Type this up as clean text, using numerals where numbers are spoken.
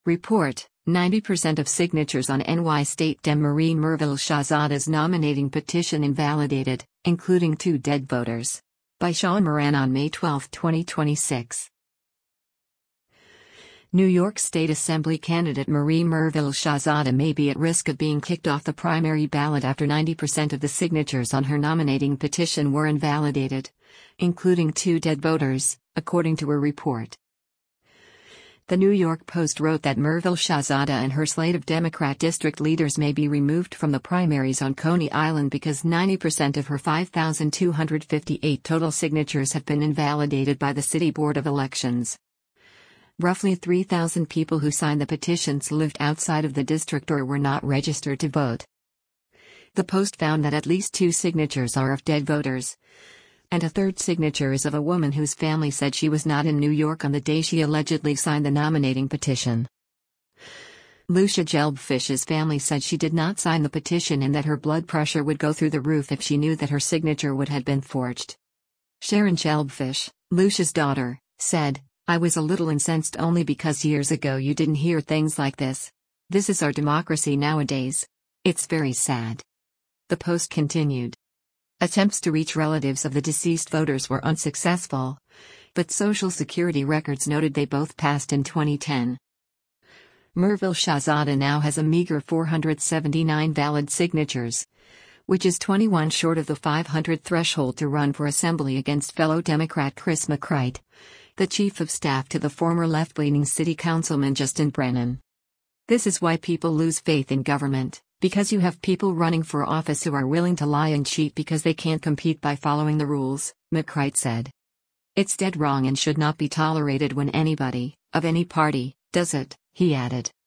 Report: 90% of signatures on NY State Dem Marie Merville Shahzada's nominating petition invalidated, including 2 dead voters. By Sean Moran on May 12, 2026. New York State Assembly candidate Marie Merville Shahzada may be at risk of being kicked off the primary ballot after 90% of the signatures on her nominating petition were invalidated, including 2 dead voters, according to a report. The New York Post wrote that Merville Shahzada and her slate of Democrat district leaders may be removed from the primaries on Coney Island because 90% of her 5,258 total signatures have been invalidated by the City Board of Elections. Roughly 3,000 people who signed the petitions lived outside of the district or were not registered to vote. The Post found that at least 2 signatures are of dead voters, and a third signature is of a woman whose family said she was not in New York on the day she allegedly signed the nominating petition. Lucia Jelbfish's family said she did not sign the petition and that her blood pressure would go through the roof if she knew that her signature would have been forged. Sharon Jelbfish, Lucia's daughter, said, "I was a little incensed only because years ago you didn't hear things like this. This is our democracy nowadays. It's very sad." The Post continued. Attempts to reach relatives of the deceased voters were unsuccessful, but Social Security records noted they both passed in 2010. Merville Shahzada now has a meager 479 valid signatures, which is 21 short of the 500 threshold to run for Assembly against fellow Democrat Chris McCreight, the chief of staff to the former left-leaning city councilman Justin Brennan. "This is why people lose faith in government, because you have people running for office who are willing to lie and cheat because they can't compete by following the rules," McCreight said. "It's dead wrong and should not be tolerated when anybody, of any party, does it," he added.